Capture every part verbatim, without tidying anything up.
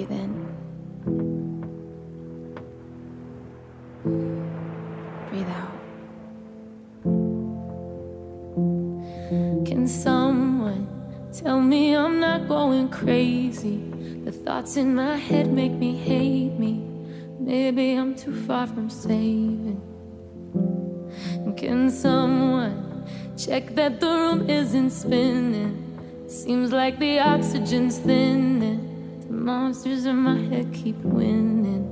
Breathe in. Breathe out. Can someone tell me I'm not going crazy? The thoughts in my head make me hate me. Maybe I'm too far from saving. Can someone check that the room isn't spinning? It seems like the oxygen's thinning. The monsters in my head keep winning.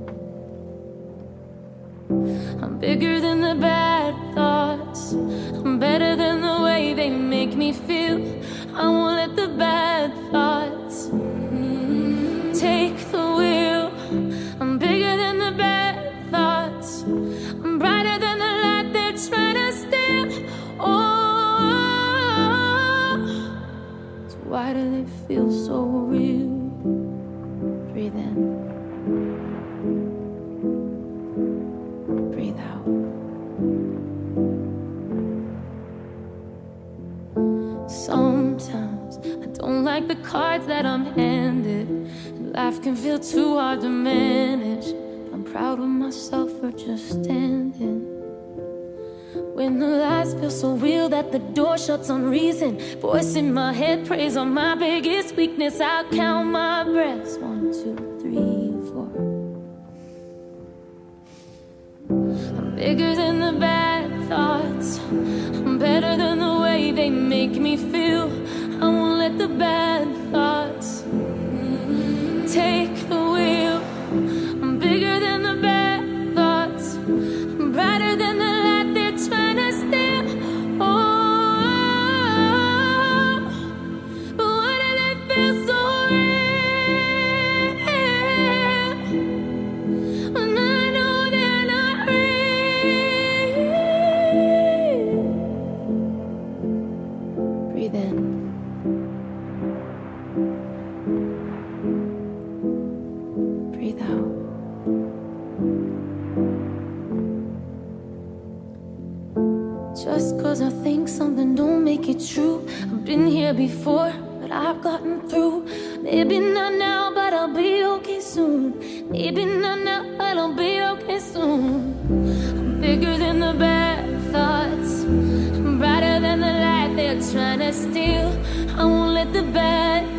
I'm bigger than the bad thoughts. I'm better than the way they make me feel. I won't let the bad thoughts take the wheel. I'm bigger than the bad thoughts. I'm brighter than the light they're trying to steal. Oh, so why do they feel so real? Breathe in. Breathe out. Sometimes I don't like the cards that I'm handed, and life can feel too hard to manage. I'm proud of myself for just standing. When the lies feel so real that the door shuts on reason, voice in my head preys on my biggest weakness. I'll count my breaths. One, two, three, four. I'm bigger than the bad thoughts. I'm better than the way they make me feel. I won't let the bad thoughts take the wheel. I'm bigger than the bad thoughts. I'm brighter than the light they're trying to steal. Oh, but why do they feel so real when I know they're not real? Breathe in. Breathe out. Just cause I think something don't make it true. I've been here before, but I've gotten through. Maybe not now, but I'll be okay soon. Maybe not now, but I'll be okay soon. I'm bigger than the bad thoughts. I'm brighter than the light they're trying to steal. I won't let the bad